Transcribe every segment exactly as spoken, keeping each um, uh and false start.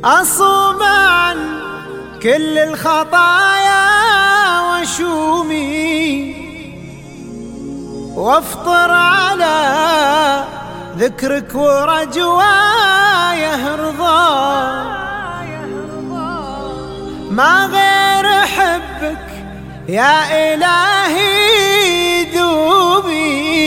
أصوم عن كل الخطايا وشومي، وافطر على ذكرك ورجوايه رضاك. ما غير حبك يا إلهي دوبي،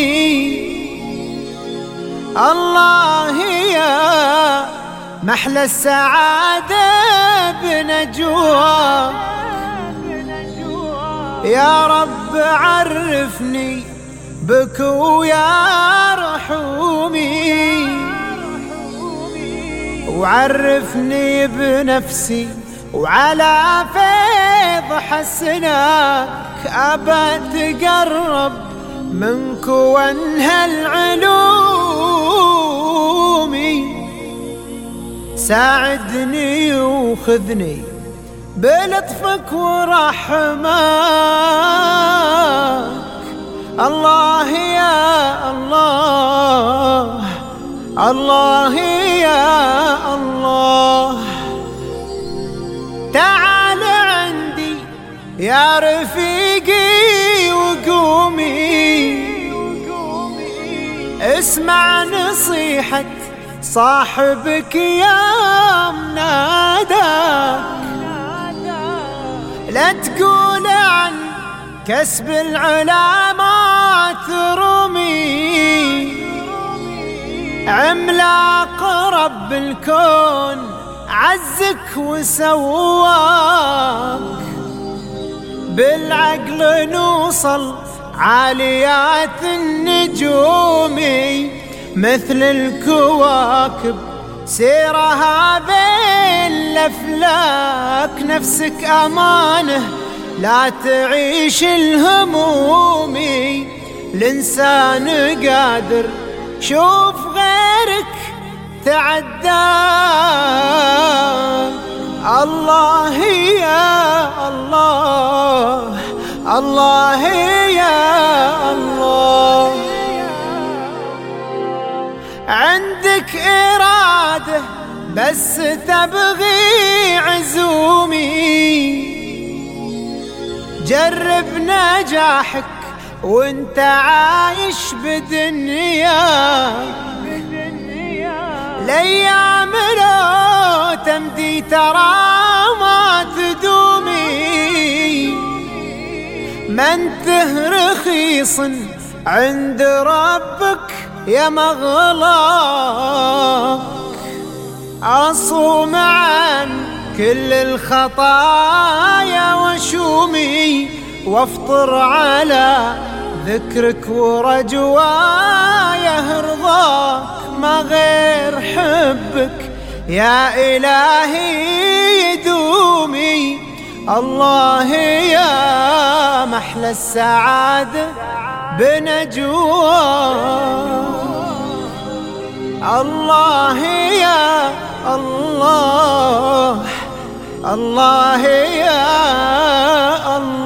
الله يا محلى السعادة بنجواك. يا رب عرفني بك ويا رحومي، وعرفني بنفسي وعلى فيض حسناك. أبى تقرب منك وانهى العلوم، ساعدني وخذني بلطفك ورحمك. الله يا الله، الله يا الله، تعال عندي يا رفيقي وقومي، اسمع نصيحة صاحبك يا مناداك. لا تقول عن كسب العلا ما ترمي، عملاق رب الكون عزك وسواك. بالعقل نوصل عاليات النجوم، مثل الكواكب سيرها بين الأفلاك. نفسك أمانة لا تعيش الهموم، الإنسان قادر شوف غيرك تعداك. الله يا الله، الله يا الله، عندك إرادة بس تبغي عزومي. جرب نجاحك وانت عايش بدنياك، الأيام لو تمدي ترى ما تدومي. ما انته رخيص عند ربك يا مغلاك. أصوم عن كل الخطايا وشومي، وافطر على ذكرك ورجوايه رضاك. ما غير حبك يا إلهي دومي، الله يا محلى السعادة بنجواك. الله يا الله، الله يا الله.